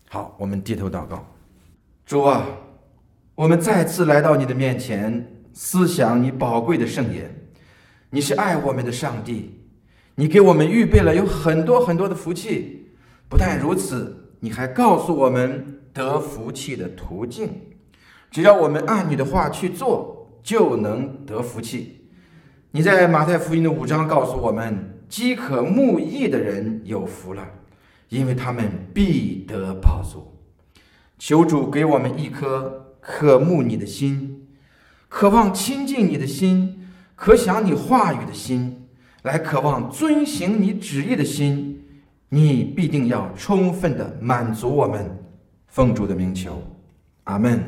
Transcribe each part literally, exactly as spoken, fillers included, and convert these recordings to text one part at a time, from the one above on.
好，我们低头祷告。主啊，我们再次来到你的面前，思想你宝贵的圣言。你是爱我们的上帝，你给我们预备了有很多很多的福气。不但如此，你还告诉我们得福气的途径，只要我们按你的话去做，就能得福气。你在马太福音的五章告诉我们，饥渴慕义的人有福了，因为他们必得饱足。求主给我们一颗渴慕你的心，渴望亲近你的心，可想你话语的心，来渴望遵行你旨意的心，你必定要充分的满足我们。奉主的名求，阿们。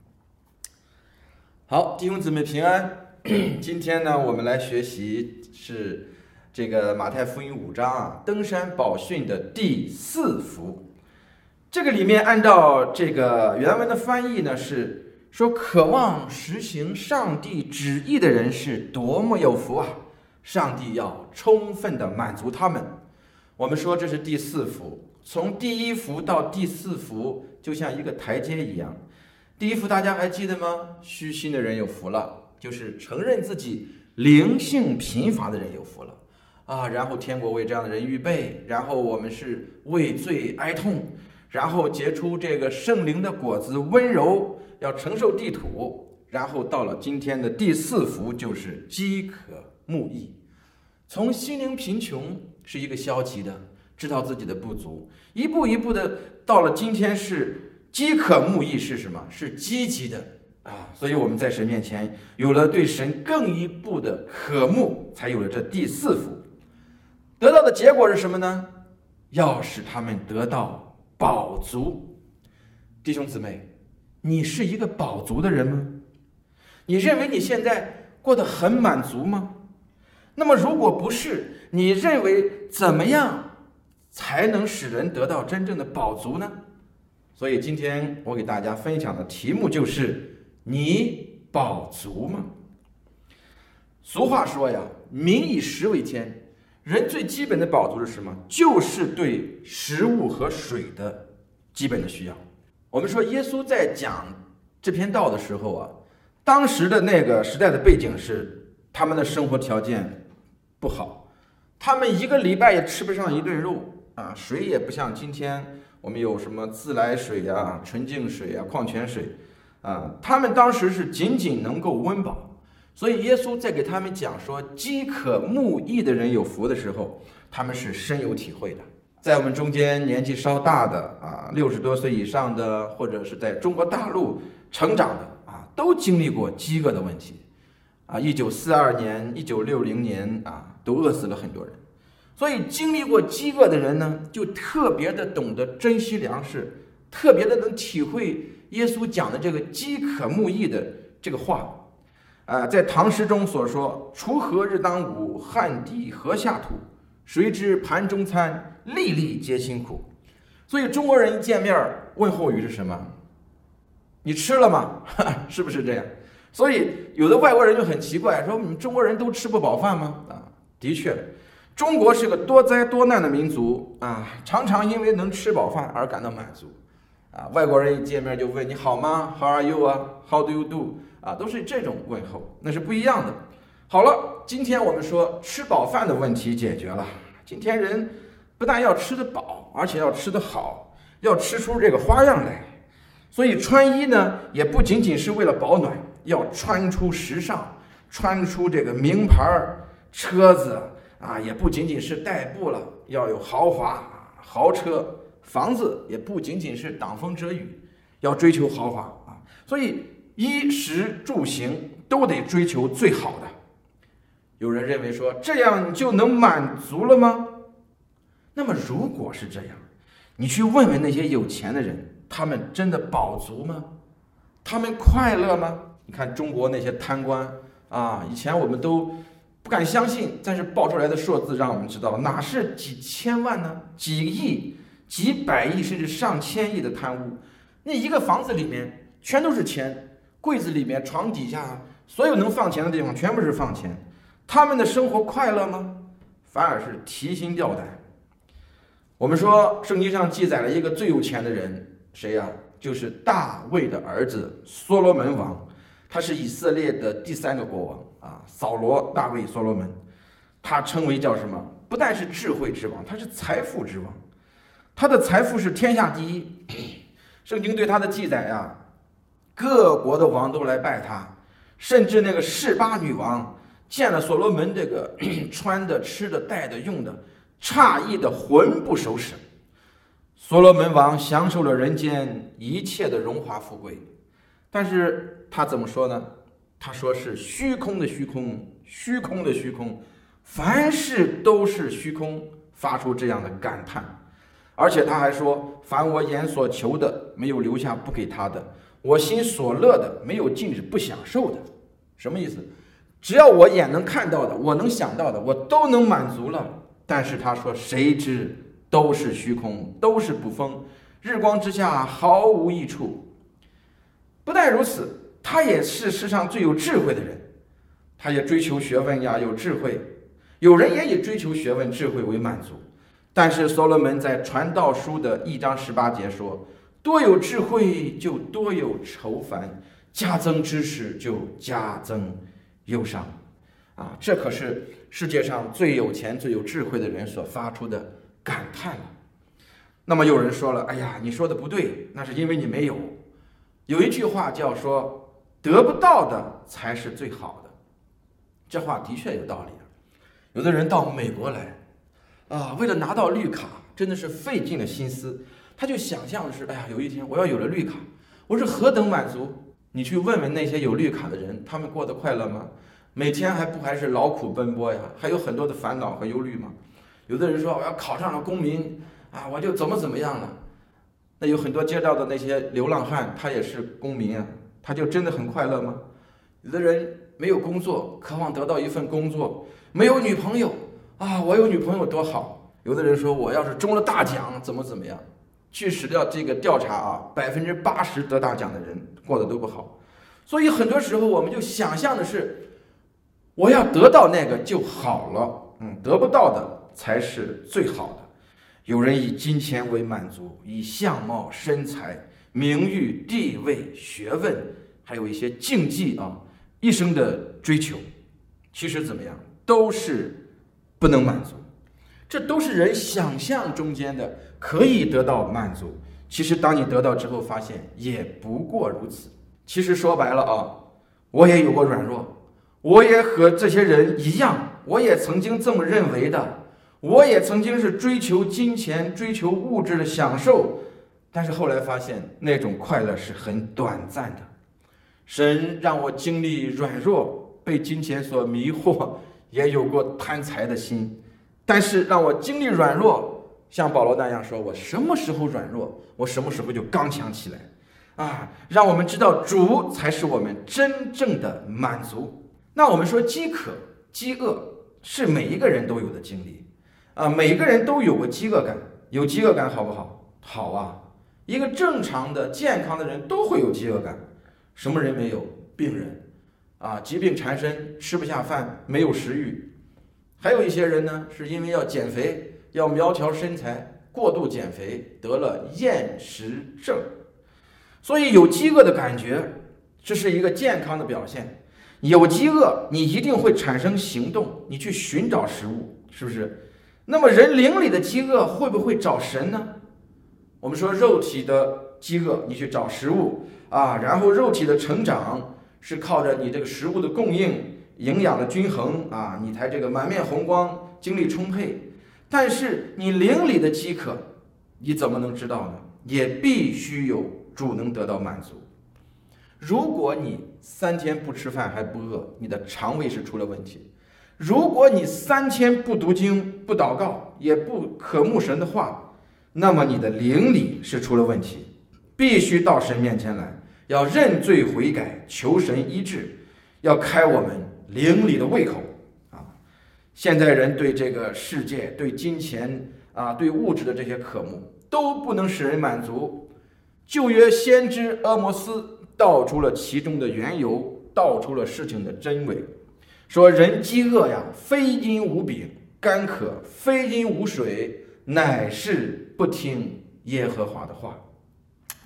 好，弟兄姊妹平安。今天呢，我们来学习是这个马太福音五章啊，登山宝训的第四福。这个里面按照这个原文的翻译呢，是说渴望实行上帝旨意的人是多么有福啊！上帝要充分的满足他们。我们说这是第四福，从第一福到第四福就像一个台阶一样。第一福大家还记得吗？虚心的人有福了，就是承认自己灵性贫乏的人有福了啊。然后天国为这样的人预备，然后我们是畏罪哀痛，然后结出这个圣灵的果子，温柔，要承受地土。然后到了今天的第四福，就是饥渴慕义。从心灵贫穷是一个消极的，知道自己的不足，一步一步的到了今天是饥渴慕义，是什么？是积极的啊！所以我们在神面前有了对神更一步的渴慕，才有了这第四福。得到的结果是什么呢？要使他们得到饱足。弟兄姊妹，你是一个饱足的人吗？你认为你现在过得很满足吗？那么如果不是，你认为怎么样才能使人得到真正的饱足呢？所以今天我给大家分享的题目就是你饱足吗？俗话说呀，民以食为天。人最基本的饱足是什么？就是对食物和水的基本的需要。我们说耶稣在讲这篇道的时候啊，当时的那个时代的背景是他们的生活条件不好，他们一个礼拜也吃不上一顿肉啊，水也不像今天我们有什么自来水啊、纯净水啊、矿泉水啊，他们当时是仅仅能够温饱。所以耶稣在给他们讲说饥渴慕义的人有福的时候，他们是深有体会的。在我们中间年纪稍大的啊，六十多岁以上的，或者是在中国大陆成长的啊，都经历过饥饿的问题啊。一九四二年、一九六零年啊，都饿死了很多人。所以经历过饥饿的人呢，就特别的懂得珍惜粮食，特别的能体会耶稣讲的这个饥渴慕义的这个话。呃，在唐诗中所说，锄禾日当午，汗滴禾下土，谁知盘中餐，粒粒皆辛苦。所以中国人一见面问候语是什么？你吃了吗？是不是这样？所以有的外国人就很奇怪，说你们中国人都吃不饱饭吗？啊，的确，中国是个多灾多难的民族啊，常常因为能吃饱饭而感到满足啊。外国人一见面就问你好吗 ？How are you 啊 ？How do you do？啊，都是这种问候，那是不一样的。好了，今天我们说吃饱饭的问题解决了。今天人不但要吃得饱，而且要吃得好，要吃出这个花样来。所以穿衣呢，也不仅仅是为了保暖，要穿出时尚，穿出这个名牌车子啊，也不仅仅是代步了，要有豪华豪车，房子也不仅仅是挡风遮雨，要追求豪华啊。所以衣食住行都得追求最好的。有人认为说这样就能满足了吗？那么如果是这样，你去问问那些有钱的人，他们真的饱足吗？他们快乐吗？你看中国那些贪官啊，以前我们都不敢相信，但是报出来的数字让我们知道，哪是几千万呢？几亿、几百亿甚至上千亿的贪污。那一个房子里面全都是钱，柜子里面、床底下，所有能放钱的地方全部是放钱。他们的生活快乐吗？反而是提心吊胆。我们说圣经上记载了一个最有钱的人谁呀、啊？就是大卫的儿子所罗门王，他是以色列的第三个国王啊，扫罗、大卫、所罗门，他称为叫什么？不但是智慧之王，他是财富之王，他的财富是天下第一。圣经对他的记载啊，各国的王都来拜他，甚至那个示巴女王见了所罗门这个穿的、吃的、戴的、用的，诧异的魂不守舍。所罗门王享受了人间一切的荣华富贵，但是他怎么说呢？他说是虚空的虚空，虚空的虚空，凡事都是虚空，发出这样的感叹。而且他还说，凡我眼所求的，没有留下不给他的；我心所乐的，没有禁止不享受的。什么意思？只要我眼能看到的，我能想到的，我都能满足了。但是他说，谁知都是虚空，都是捕风，日光之下毫无益处。不但如此，他也是世上最有智慧的人，他也追求学问呀，有智慧。有人也以追求学问、智慧为满足，但是所罗门在传道书的一章十八节说：“多有智慧，就多有愁烦；加增知识，就加增忧伤。”啊，这可是世界上最有钱、最有智慧的人所发出的感叹了。那么有人说了：“哎呀，你说的不对，那是因为你没有。”有一句话叫说：“得不到的才是最好的。”这话的确有道理。有的人到美国来，啊，为了拿到绿卡，真的是费尽了心思。他就想象的是：“哎呀，有一天我要有了绿卡，我是何等满足！”你去问问那些有绿卡的人，他们过得快乐吗？每天还不还是劳苦奔波呀？还有很多的烦恼和忧虑吗？有的人说：“我要考上了公民啊，我就怎么怎么样了。”那有很多街道的那些流浪汉，他也是公民啊，他就真的很快乐吗？有的人没有工作，渴望得到一份工作；没有女朋友啊，我有女朋友多好。有的人说：“我要是中了大奖，怎么怎么样。”据史料这个调查啊，百分之八十得大奖的人过得都不好。所以很多时候我们就想象的是，我要得到那个就好了，嗯，得不到的才是最好的。有人以金钱为满足，以相貌、身材、名誉、地位、学问，还有一些竞技啊，一生的追求，其实怎么样，都是不能满足。这都是人想象中间的可以得到满足，其实当你得到之后，发现也不过如此。其实说白了啊，我也有过软弱，我也和这些人一样，我也曾经这么认为的。我也曾经是追求金钱、追求物质的享受，但是后来发现那种快乐是很短暂的。神让我经历软弱，被金钱所迷惑，也有过贪财的心，但是让我经历软弱，像保罗那样说，我什么时候软弱，我什么时候就刚强起来啊！让我们知道主才是我们真正的满足。那我们说饥渴、饥饿是每一个人都有的经历啊，每一个人都有过饥饿感，有饥饿感好不好？好啊！一个正常的、健康的人都会有饥饿感。什么人没有？病人啊，疾病缠身，吃不下饭，没有食欲。还有一些人呢，是因为要减肥，要苗条身材，过度减肥，得了厌食症。所以有饥饿的感觉，这是一个健康的表现。有饥饿，你一定会产生行动，你去寻找食物，是不是？那么人灵里的饥饿会不会找神呢？我们说肉体的饥饿，你去找食物啊，然后肉体的成长是靠着你这个食物的供应，营养的均衡啊，你才这个满面红光，精力充沛。但是你灵里的饥渴，你怎么能知道呢？也必须有主能得到满足。如果你三天不吃饭还不饿，你的肠胃是出了问题。如果你三天不读经、不祷告，也不渴慕神的话，那么你的灵里是出了问题。必须到神面前来，要认罪悔改，求神医治，要开我们灵里的胃口啊！现在人对这个世界、对金钱啊、对物质的这些渴慕，都不能使人满足。旧约先知阿摩斯道出了其中的缘由，道出了事情的真伪。说人饥饿呀，非因无饼；干渴，非因无水，乃是不听耶和华的话。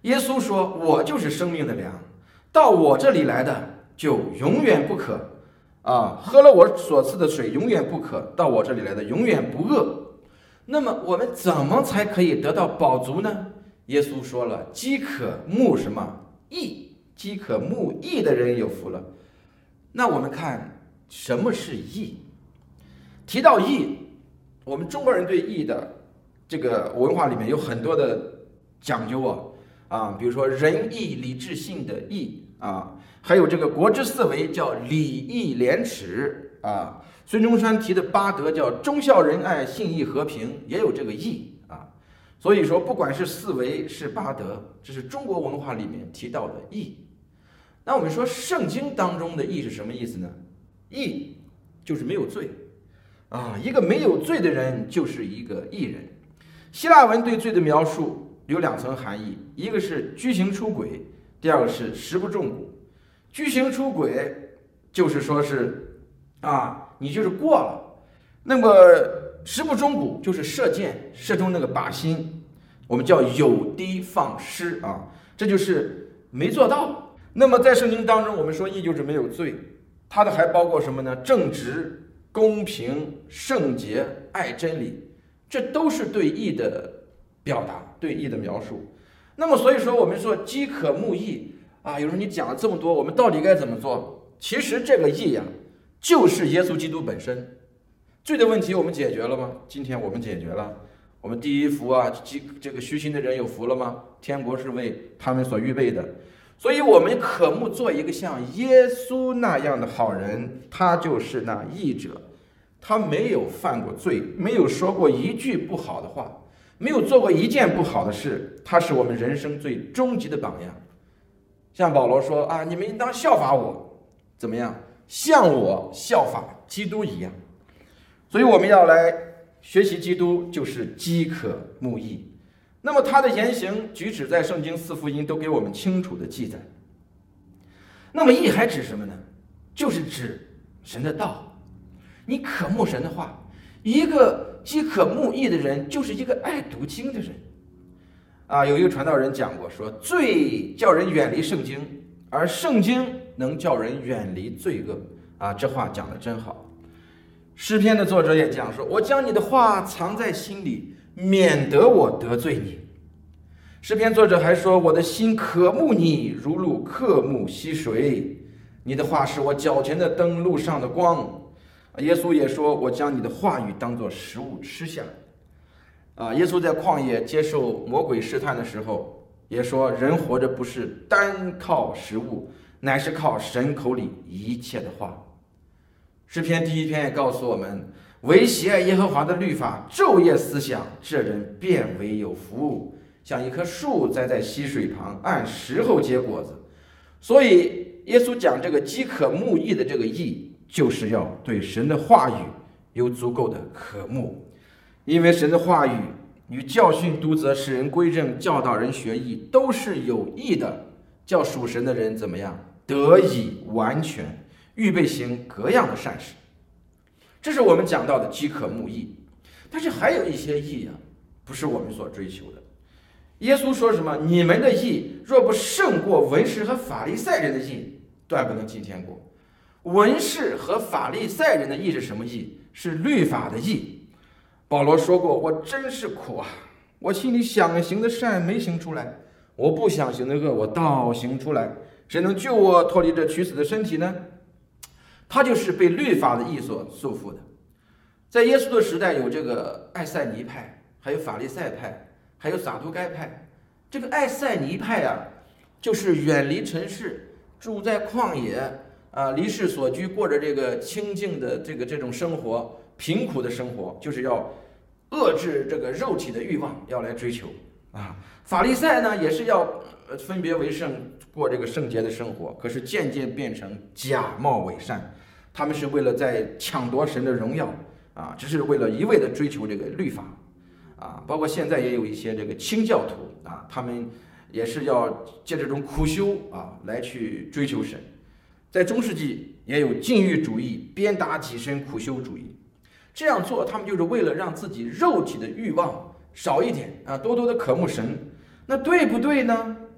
耶稣说：“我就是生命的粮，到我这里来的就永远不渴，啊，喝了我所赐的水永远不渴，到我这里来的永远不饿。”那么我们怎么才可以得到饱足呢？耶稣说了：“饥渴慕什么？义，饥渴慕义的人有福了。”那我们看什么是义？提到义，我们中国人对义的这个文化里面有很多的讲究啊。啊，比如说仁义礼智信的义啊，还有这个国之四维叫礼义廉耻啊，孙中山提的八德叫忠孝仁爱信义和平，也有这个义啊。所以说，不管是四维是八德，这是中国文化里面提到的义。那我们说圣经当中的义是什么意思呢？义就是没有罪啊，一个没有罪的人就是一个义人。希腊文对罪的描述有两层含义，一个是居行出轨，第二个是食不中蛊。居行出轨就是说是啊，你就是过了；那么食不中蛊就是射箭射中那个靶心，我们叫有的放矢啊，这就是没做到。那么在圣经当中，我们说义就是没有罪，它的还包括什么呢？正直、公平、圣洁、爱真理，这都是对义的表达，对义的描述。那么所以说我们说饥渴慕义啊，有时候你讲了这么多，我们到底该怎么做？其实这个义呀、啊，就是耶稣基督本身。罪的问题我们解决了吗？今天我们解决了。我们第一福啊，这个虚心的人有福了吗？天国是为他们所预备的。所以我们渴慕做一个像耶稣那样的好人，他就是那义者，他没有犯过罪，没有说过一句不好的话，没有做过一件不好的事，他是我们人生最终极的榜样。像保罗说啊，你们应当效法我，怎么样？像我效法基督一样。所以我们要来学习基督，就是饥渴慕义。那么他的言行举止在圣经四福音都给我们清楚的记载。那么义还指什么呢？就是指神的道。你渴慕神的话，一个饥渴慕义的人就是一个爱读经的人啊。有一个传道人讲过，说罪叫人远离圣经，而圣经能叫人远离罪恶啊。这话讲得真好。诗篇的作者也讲说，我将你的话藏在心里，免得我得罪你。诗篇作者还说，我的心渴慕你，如鹿渴慕溪水。你的话是我脚前的灯，路上的光。耶稣也说，我将你的话语当作食物吃下。啊，耶稣在旷野接受魔鬼试探的时候也说，人活着不是单靠食物，乃是靠神口里一切的话。诗篇第一篇也告诉我们，唯喜爱耶和华的律法，昼夜思想，这人便为有福，像一棵树栽在溪水旁，按时候结果子。所以耶稣讲这个饥渴慕义的这个义，就是要对神的话语有足够的渴慕，因为神的话语与教训、督责、使人归正、教导人学义，都是有益的，叫属神的人怎么样？得以完全，预备行各样的善事。这是我们讲到的饥渴慕义。但是还有一些义啊，不是我们所追求的。耶稣说什么？你们的义若不胜过文士和法利赛人的义，断不能进天国。文士和法利赛人的义是什么义？是律法的义。保罗说过，我真是苦啊，我心里想行的善没行出来，我不想行的恶我倒行出来，谁能救我脱离这取死的身体呢？他就是被律法的义所束缚的。在耶稣的时代，有这个爱赛尼派，还有法利赛派，还有撒都该派。这个爱赛尼派啊，就是远离尘世，住在旷野啊，离世所居，过着这个清静的这个这种生活，贫苦的生活，就是要遏制这个肉体的欲望，要来追求啊。法利赛呢，也是要分别为圣，过这个圣洁的生活，可是渐渐变成假冒伪善。他们是为了在抢夺神的荣耀啊，只是为了一味的追求这个律法啊。包括现在也有一些这个清教徒啊，他们也是要借这种苦修啊来去追求神。在中世纪也有禁欲主义、鞭打己身苦修主义，这样做他们就是为了让自己肉体的欲望少一点啊，多多的渴慕神。那对不对呢？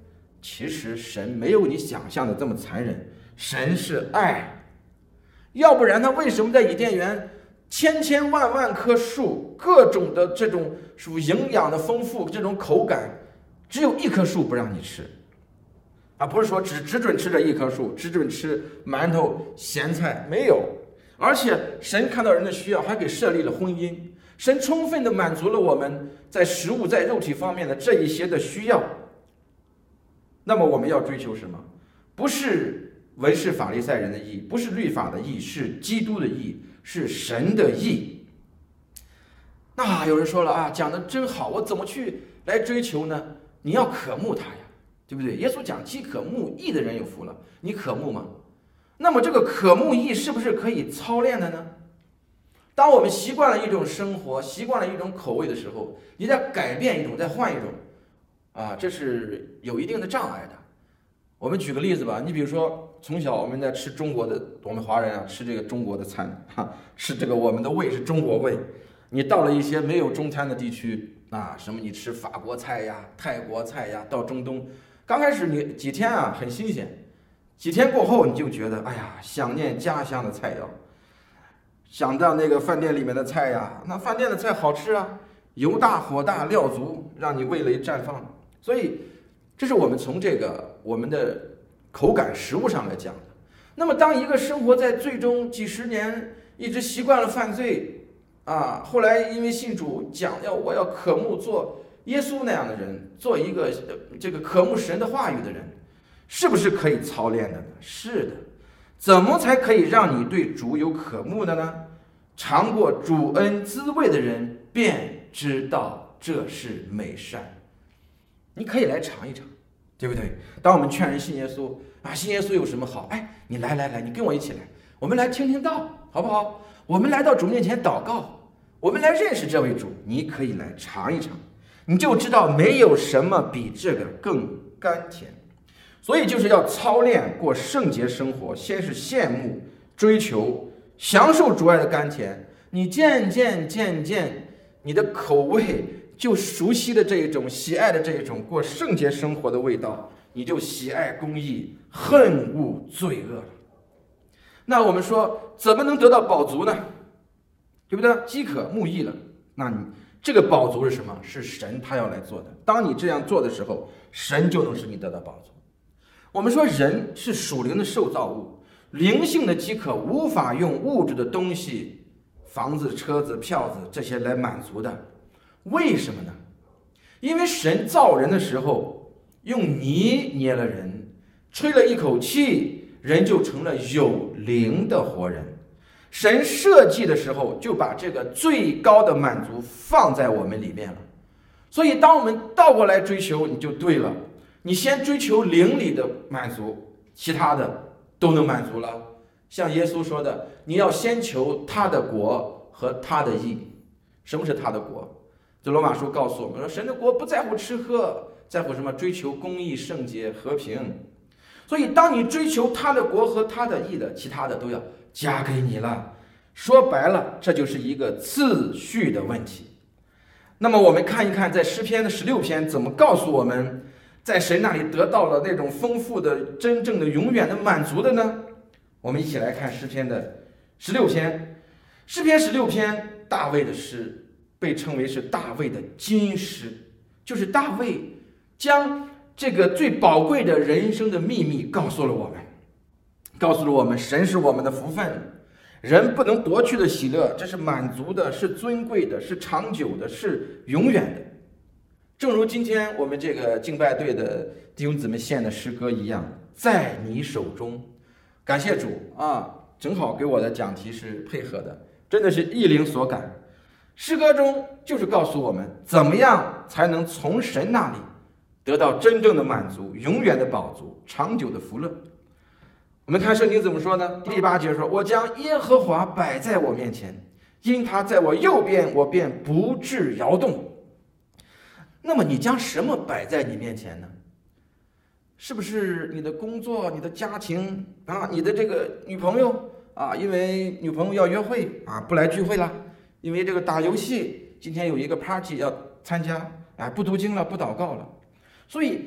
其实神没有你想象的这么残忍，神是爱。要不然他为什么在伊甸园千千万万棵树，各种的这种属营养的丰富，这种口感，只有一棵树不让你吃，啊，不是说只只准吃这一棵树，只准吃馒头咸菜，没有。而且神看到人的需要，还给设立了婚姻，神充分的满足了我们在食物在肉体方面的这一些的需要。那么我们要追求什么？不是文士法利赛人的义，不是律法的义，是基督的义，是神的义。那有人说了啊，讲的真好，我怎么去来追求呢？你要渴慕他呀，对不对？耶稣讲饥渴慕义的人有福了，你渴慕吗？那么这个渴慕义是不是可以操练的呢？当我们习惯了一种生活，习惯了一种口味的时候，你再改变一种，再换一种，啊，这是有一定的障碍的。我们举个例子吧，你比如说从小我们在吃中国的，我们华人啊吃这个中国的餐，哈，吃这个我们的胃是中国胃。你到了一些没有中餐的地区啊，什么你吃法国菜呀、泰国菜呀，到中东，刚开始你几天啊很新鲜，几天过后你就觉得哎呀想念家乡的菜肴，想到那个饭店里面的菜呀，那饭店的菜好吃啊，油大火大料足，让你味蕾绽放。所以这是我们从这个我们的口感食物上来讲的。那么当一个生活在最终几十年一直习惯了犯罪啊，后来因为信主讲要我要渴慕做耶稣那样的人，做一个这个渴慕神的话语的人，是不是可以操练的呢？是的。怎么才可以让你对主有渴慕的呢？尝过主恩滋味的人便知道这是美善。你可以来尝一尝，对不对？当我们劝人信耶稣啊，信耶稣有什么好？哎，你来来来，你跟我一起来，我们来听听道，好不好？我们来到主面前祷告，我们来认识这位主，你可以来尝一尝，你就知道没有什么比这个更甘甜。所以就是要操练过圣洁生活，先是羡慕、追求、享受主爱的甘甜，你渐渐渐渐，你的口味就熟悉的这一种喜爱的这一种过圣洁生活的味道，你就喜爱公义，恨恶罪恶了。那我们说怎么能得到饱足呢？对不对？饥渴慕义了，那你这个饱足是什么？是神他要来做的。当你这样做的时候，神就能使你得到饱足。我们说人是属灵的受造物，灵性的饥渴无法用物质的东西，房子、车子、票子这些来满足的。为什么呢？因为神造人的时候用泥捏了人，吹了一口气，人就成了有灵的活人。神设计的时候就把这个最高的满足放在我们里面了。所以当我们倒过来追求，你就对了，你先追求灵里的满足，其他的都能满足了。像耶稣说的，你要先求他的国和他的义。什么是他的国？这罗马书告诉我们说，神的国不在乎吃喝，在乎什么？追求公义、圣洁、和平。所以当你追求他的国和他的义的，其他的都要加给你了。说白了，这就是一个次序的问题。那么我们看一看在诗篇的十六篇怎么告诉我们在神那里得到了那种丰富的真正的永远的满足的呢？我们一起来看诗篇的十六篇。诗篇十六篇，大卫的诗被称为是大卫的金诗，就是大卫将这个最宝贵的人生的秘密告诉了我们，告诉了我们神是我们的福分，人不能夺去的喜乐，这是满足的，是尊贵的，是长久的，是永远的。正如今天我们这个敬拜队的弟兄姊妹献的诗歌一样，在你手中。感谢主啊，正好给我的讲题是配合的，真的是一灵所感。诗歌中就是告诉我们怎么样才能从神那里得到真正的满足，永远的饱足，长久的福乐。我们看圣经怎么说呢？第八节说，我将耶和华摆在我面前，因他在我右边，我便不致摇动。那么你将什么摆在你面前呢？是不是你的工作、你的家庭啊，你的这个女朋友啊，因为女朋友要约会啊，不来聚会了，因为这个打游戏，今天有一个 party 要参加，啊，不读经了，不祷告了。所以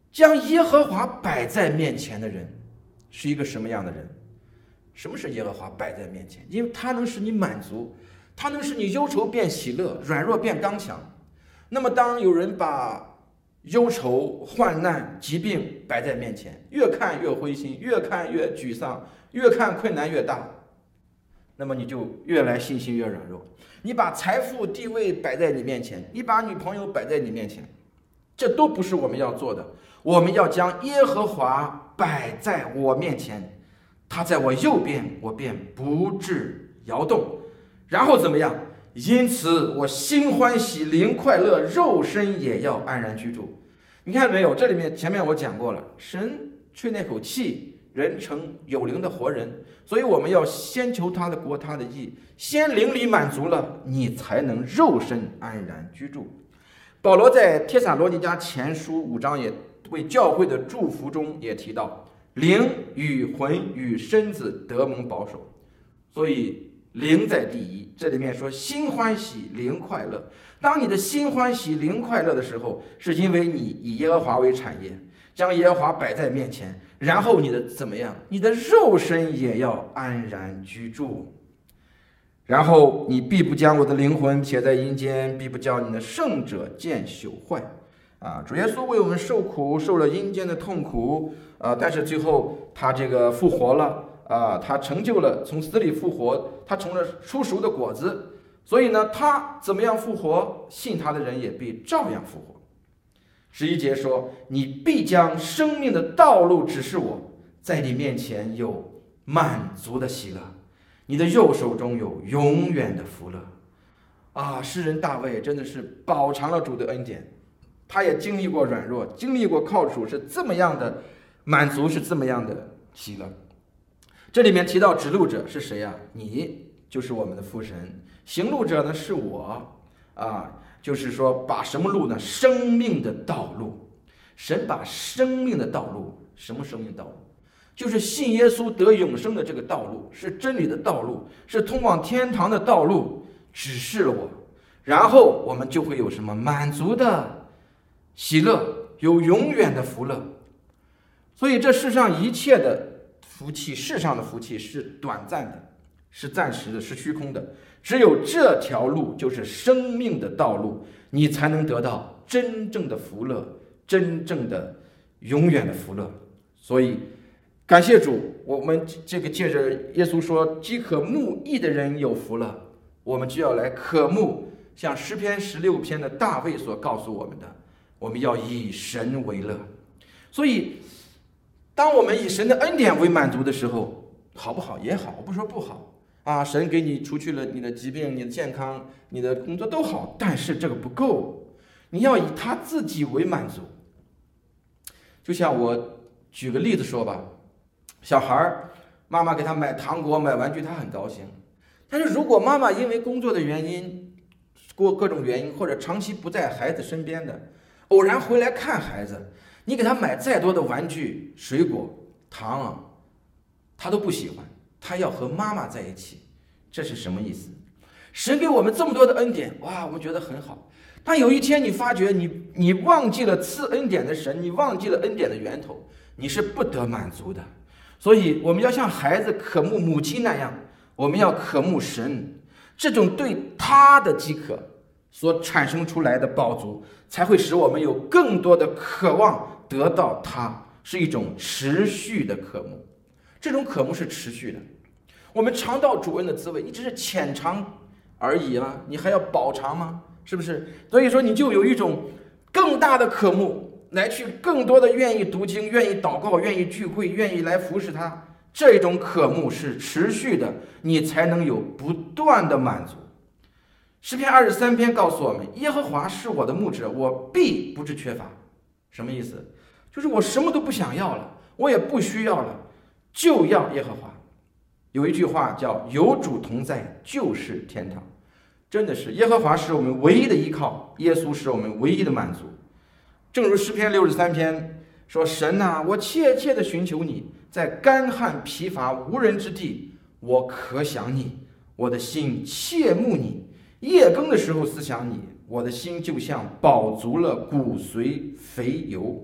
将耶和华摆在面前的人是一个什么样的人？什么是耶和华摆在面前？因为他能使你满足，他能使你忧愁变喜乐，软弱变刚强。那么当有人把忧愁、患难、疾病摆在面前，越看越灰心，越看越沮丧，越看困难越大，那么你就越来信心越软弱。你把财富地位摆在你面前，你把女朋友摆在你面前，这都不是我们要做的。我们要将耶和华摆在我面前，他在我右边，我便不致摇动。然后怎么样？因此我心欢喜，灵快乐，肉身也要安然居住。你看没有？这里面前面我讲过了，神吹那口气，人成有灵的活人。所以我们要先求他的国，他的义，先灵里满足了，你才能肉身安然居住。保罗在帖撒罗尼迦前书五章也为教会的祝福中也提到，灵与魂与身子得蒙保守。所以灵在第一，这里面说心欢喜，灵快乐。当你的心欢喜，灵快乐的时候，是因为你以耶和华为产业，将耶和华摆在面前，然后你的怎么样？你的肉身也要安然居住。然后你必不将我的灵魂撇在阴间，必不叫你的圣者见朽坏。啊，主耶稣为我们受苦，受了阴间的痛苦，啊，但是最后他这个复活了。啊，他成就了从死里复活，他成了出熟的果子，所以呢，他怎么样复活，信他的人也必照样复活。十一节说，你必将生命的道路指示我，在你面前有满足的喜乐，你的右手中有永远的福乐。啊，诗人大卫真的是饱尝了主的恩典，他也经历过软弱，经历过靠主是这么样的满足，是这么样的喜乐。这里面提到指路者是谁啊？你就是我们的父神，行路者呢是我啊，就是说把什么路呢？生命的道路。神把生命的道路，什么生命道路？就是信耶稣得永生的这个道路，是真理的道路，是通往天堂的道路，指示了我。然后我们就会有什么满足的喜乐，有永远的福乐。所以这世上一切的福气，世上的福气是短暂的，是暂时的，是虚空的。只有这条路，就是生命的道路，你才能得到真正的福乐，真正的永远的福乐。所以感谢主，我们这个借着耶稣说饥渴慕义的人有福了，我们就要来渴慕像诗篇十六篇的大卫所告诉我们的，我们要以神为乐。所以当我们以神的恩典为满足的时候，好不好？也好，我不说不好啊。神给你除去了你的疾病、你的健康、你的工作都好，但是这个不够，你要以他自己为满足。就像我举个例子说吧，小孩妈妈给他买糖果、买玩具，他很高兴。但是如果妈妈因为工作的原因、过各种原因，或者长期不在孩子身边的，偶然回来看孩子，你给他买再多的玩具、水果、糖啊，他都不喜欢，他要和妈妈在一起。这是什么意思？神给我们这么多的恩典，哇，我们觉得很好。但有一天你发觉你你忘记了赐恩典的神，你忘记了恩典的源头，你是不得满足的。所以我们要像孩子渴慕母亲那样，我们要渴慕神，这种对他的饥渴所产生出来的饱足，才会使我们有更多的渴望得到它，是一种持续的渴慕。这种渴慕是持续的。我们尝到主恩的滋味，你只是浅尝而已吗？你还要饱尝吗？是不是？所以说你就有一种更大的渴慕，来去更多的愿意读经，愿意祷告，愿意聚会，愿意来服侍他。这种渴慕是持续的，你才能有不断的满足。诗篇二十三篇告诉我们，耶和华是我的牧者，我必不致缺乏。什么意思？就是我什么都不想要了，我也不需要了，就要耶和华。有一句话叫有主同在就是天堂。真的是耶和华是我们唯一的依靠，耶稣是我们唯一的满足。正如诗篇六十三篇说，神啊，我切切的寻求你，在干旱疲乏无人之地，我可想你，我的心切慕你。夜更的时候思想你，我的心就像饱足了骨髓肥油，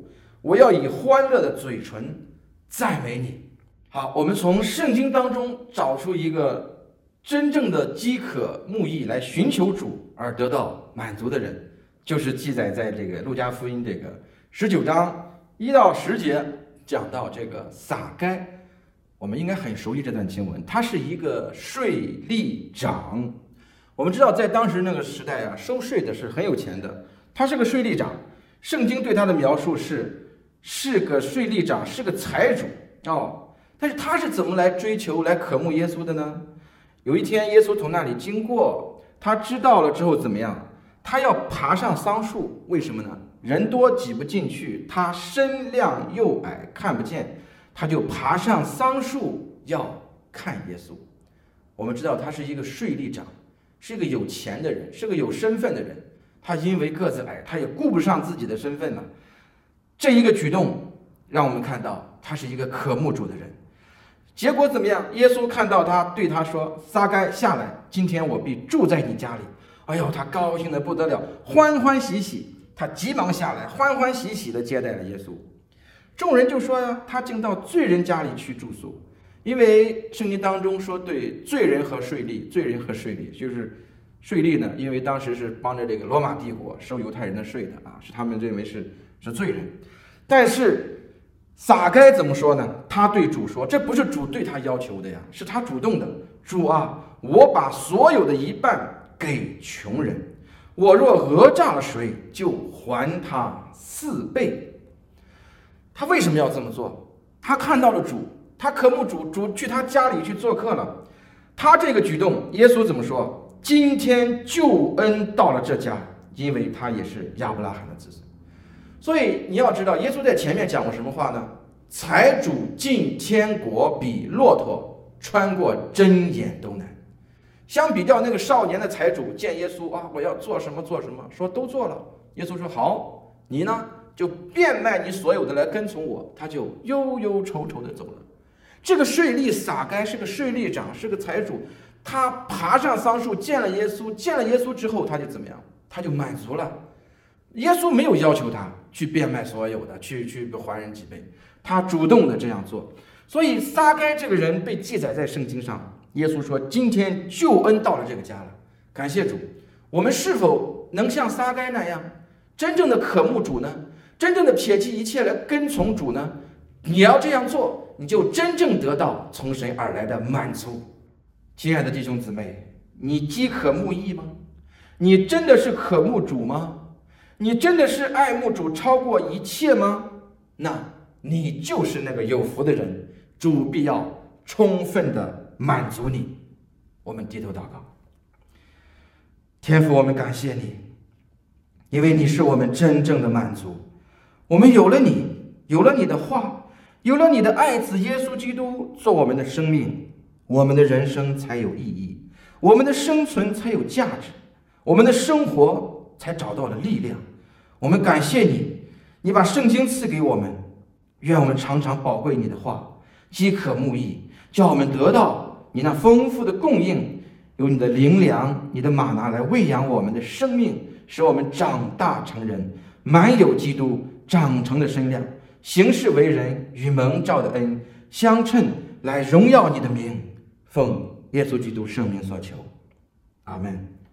我要以欢乐的嘴唇赞美你。好，我们从圣经当中找出一个真正的饥渴慕义来寻求主而得到满足的人，就是记载在这个路加福音这个十九章一到十节，讲到这个撒该。我们应该很熟悉这段经文，他是一个税吏长。我们知道在当时那个时代啊，收税的是很有钱的，他是个税吏长。圣经对他的描述是是个税吏长，是个财主哦。但是他是怎么来追求来渴慕耶稣的呢？有一天耶稣从那里经过，他知道了之后怎么样？他要爬上桑树，为什么呢？人多挤不进去，他身量又矮看不见，他就爬上桑树要看耶稣。我们知道他是一个税吏长，是一个有钱的人，是个有身份的人。他因为个子矮，他也顾不上自己的身份了。这一个举动让我们看到他是一个渴慕主的人。结果怎么样？耶稣看到他，对他说：“撒该下来，今天我必住在你家里。”哎呦，他高兴得不得了，欢欢喜喜。他急忙下来，欢欢喜喜地接待了耶稣。众人就说呀，他竟到罪人家里去住宿，因为圣经当中说对罪人和税吏，罪人和税吏就是税吏呢，因为当时是帮着这个罗马帝国收犹太人的税的啊，是他们认为是是罪人。但是撒该怎么说呢？他对主说，这不是主对他要求的呀，是他主动的。主啊，我把所有的一半给穷人，我若讹诈了谁，就还他四倍。他为什么要这么做？他看到了主，他渴慕主，主去他家里去做客了。他这个举动，耶稣怎么说？今天救恩到了这家，因为他也是亚伯拉罕的子孙。所以你要知道，耶稣在前面讲过什么话呢？财主进天国比骆驼穿过针眼都难。相比较那个少年的财主见耶稣啊，我要做什么做什么，说都做了。耶稣说好，你呢就变卖你所有的来跟从我。他就忧忧愁愁的走了。这个税吏撒该是个税吏长，是个财主，他爬上桑树见了耶稣，见了耶稣之后他就怎么样？他就满足了。耶稣没有要求他去变卖所有的，去去还人几倍，他主动的这样做。所以撒该这个人被记载在圣经上。耶稣说，今天救恩到了这个家了，感谢主。我们是否能像撒该那样真正的渴慕主呢？真正的撇弃一切来跟从主呢？你要这样做，你就真正得到从神而来的满足。亲爱的弟兄姊妹，你饥渴慕义吗？你真的是渴慕主吗？你真的是爱慕主超过一切吗？那你就是那个有福的人，主必要充分的满足你。我们低头祷告。天父，我们感谢你，因为你是我们真正的满足。我们有了你，有了你的话，有了你的爱子耶稣基督做我们的生命，我们的人生才有意义，我们的生存才有价值，我们的生活才找到了力量。我们感谢你，你把圣经赐给我们，愿我们常常宝贵你的话，饥渴慕义，叫我们得到你那丰富的供应，有你的灵粮，你的玛拿来喂养我们的生命，使我们长大成人，满有基督长成的身量，行事为人与蒙召的恩相称，来荣耀你的名。奉耶稣基督圣名所求，阿们。